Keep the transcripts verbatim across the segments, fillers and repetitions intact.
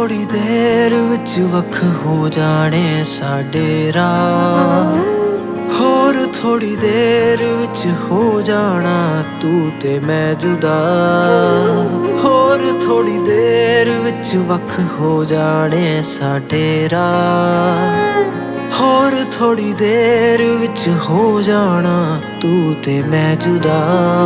थोड़ी देर विच वख हो जाने साडे राह, होर थोड़ी देर विच हो जाना तू ते मैं जुदा, होर थोड़ी देर विच वख हो जाने साडे राह, होर थोड़ी देर विच हो जाना तू ते मैं जुदा।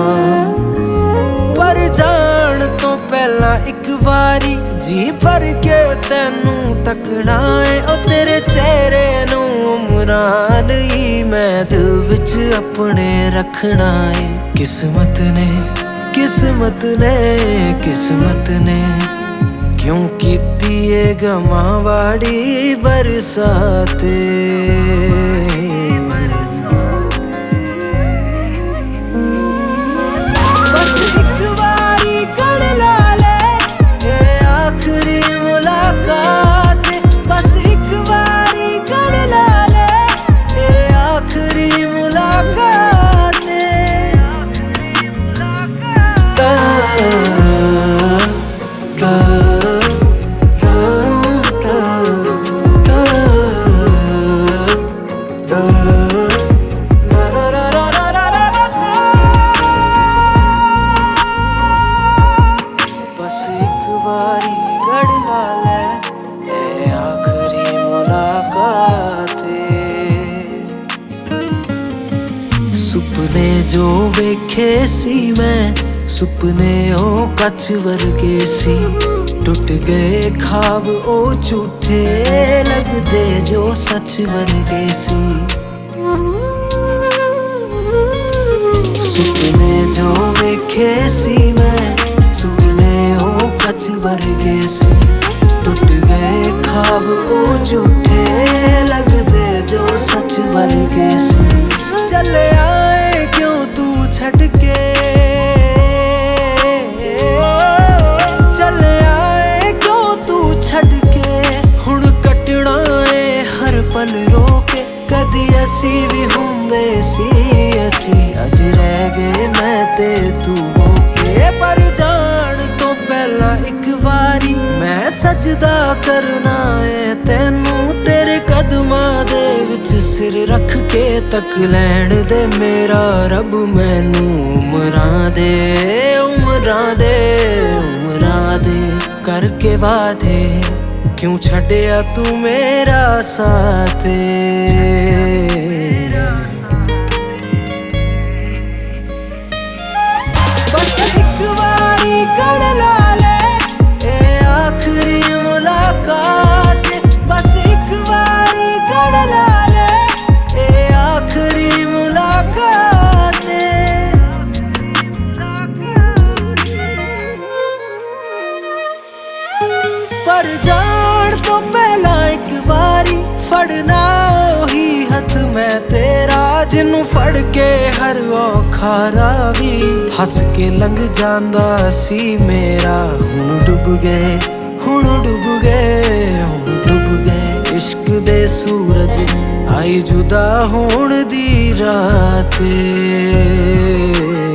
पर जान तो पहला एक वारी जी भर के तैनू तकना है, ओ तेरे चेहरे नू उमरां लई मैं दिल विच अपने रखना है। किस्मत ने किस्मत ने किस्मत ने क्यों कीती ए गमां वाड़ी बरसाते। बस एक बारी गढ़ ला ले ए आखिरी मुलाकात, बस एक बारी गढ़ ला ले ए आखिरी मुलाकात। बस एक बारी गढ़ ला ले ए आखिरी मुलाकात। सुपने जो वेखे सी मैं, सुपने ओ कच वर्गे सी, टुट गए ख्वाब ओ झूठे लगदे जो सच वर्गे सी। सुपने जो वेखे सी मैं, सुपने ओ कच वर्गे सी, टुट गए ख्वाब ओ झूठे लगदे जो सच वर्गे सी। चले आए क्यों तू छड़ के, चले आए क्यों तू छड़ के, हुण कटना है हर पल रोके। कदी असी भी हुंदे सी असी, अज रह गए मैं ते तू होके। पर जान तो पहला एक वारी मैं सजदा करना है तैनू, तेरे कदमां दे विच सिर रख के तक लैण दे मेरा रब मैनू। उमरां दे उमरां दे उमरां दे करके वादे, क्यों छड्डिया तू मेरा साथ। बस एक बारी गढ़ ला ले ए आखिरी मुलाकात, बस एक बारी गढ़ ला ले ए आखिरी मुलाकात। पर जान तो पहला एक बारी फड़ना ओही हथ मैं तेरा, जिन्नू फड़ के हर औखा रावी हस के लंघ जांदा सी मेरा। हुण डुब गए हुण डुब गए हुण डुब गए इश्क दे सूरज, आई जुदा होण दी रात।